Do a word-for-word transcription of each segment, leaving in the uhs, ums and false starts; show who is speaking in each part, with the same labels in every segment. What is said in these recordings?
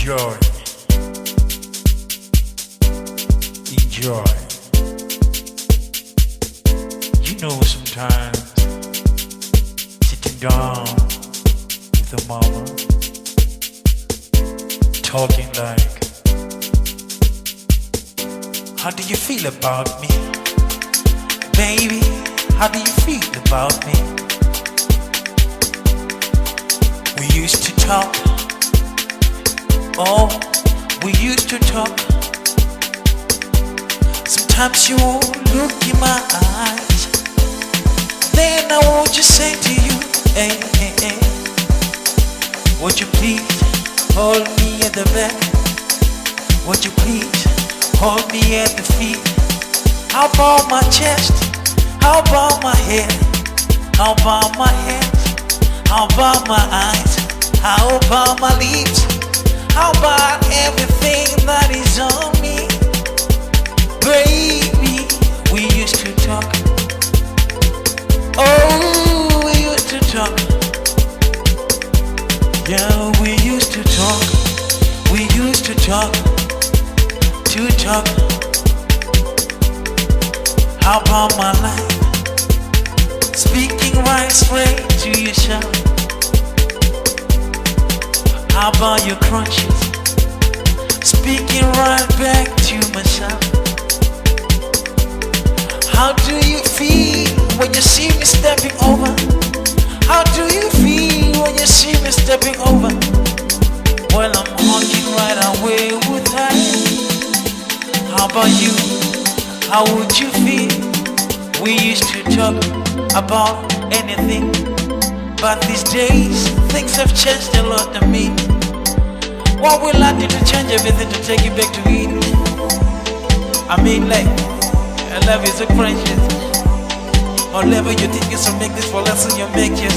Speaker 1: Enjoy. Enjoy. You know, sometimes sitting down with a mama, talking like, how do you feel about me? Baby, how do you feel about me? We used to talk. Oh, we used to talk. Sometimes you won't look in my eyes. Then I won't just say to you, hey, hey, hey, would you please hold me at the back? Would you please hold me at the feet? How about my chest? How about my head? How about my hands? How about my eyes? How about my lips? How about everything that is on me? Baby, we used to talk. Oh, we used to talk. Yeah, we used to talk. We used to talk. To talk. How about my life? Speaking right straight to yourself. How about your crunches? Speaking right back to myself. How do you feel when you see me stepping over? How do you feel when you see me stepping over? Well, I'm walking right away with her. How about you? How would you feel? We used to talk about anything, but these days things have changed a lot to me. What will I do to change everything to take you back to Eden? I mean, like, I love you so precious. Whatever you think is to make this for less than you make it.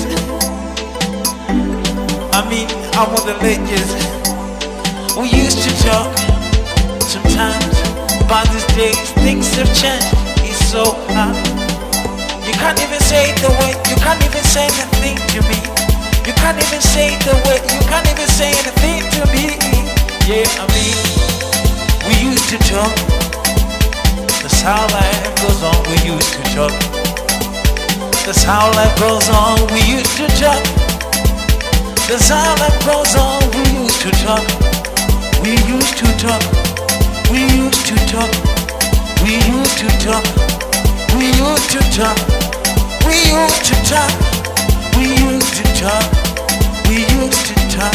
Speaker 1: I mean, I'm on the ledges. We used to talk sometimes, but these days things have changed. It's so hard. You can't even say it the way, you can't even say anything to me. You can't even say it the way, you can't even say anything to me. Yeah, I mean, we used to talk. That's how life goes on, we used to talk. That's how life goes on, we used to talk. That's how life goes on, we used to talk. We used to talk. We used to talk. We used to talk. We used to talk. We used to talk. We used to talk. We used to talk.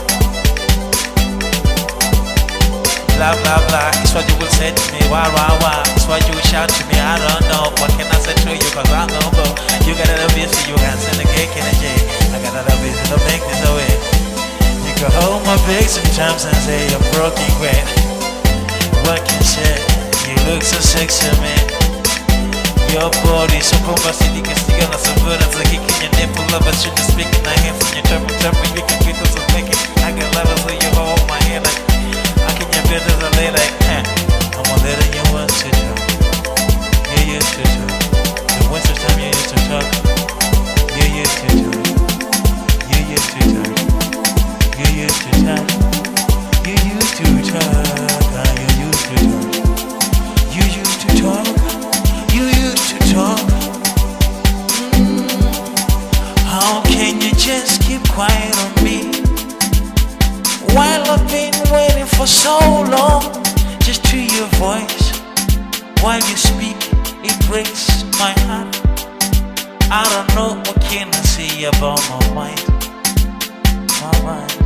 Speaker 1: Blah blah blah. It's what you will say to me. Wah wah wah. It's what you will shout to me. I don't know. What can I say to you? Cause I know, bro. You got a love it, so you can send a cake in a J. I got a love it, so make this away. You can hold my back sometimes and say you're broken great. What can you say? You look so sexy, man. Your body so bombastic, you can stick on some bird as a kick in your nipple. Love us, you're just speaking my hands in your turn, turn, you can feel those and make it. I can love us, so you hold my hand like, I can your bed as a lay like, eh. I'm a little you want to talk. You used to talk. The winter time you used to talk. You used to talk. You used to talk. You used to talk. You used to talk. You used to talk. You used to talk. You used to talk. Mm. How can you just keep quiet on me while I've been waiting for so long just to hear your voice? While you speak, it breaks my heart. I don't know what can I say about my mind, my mind.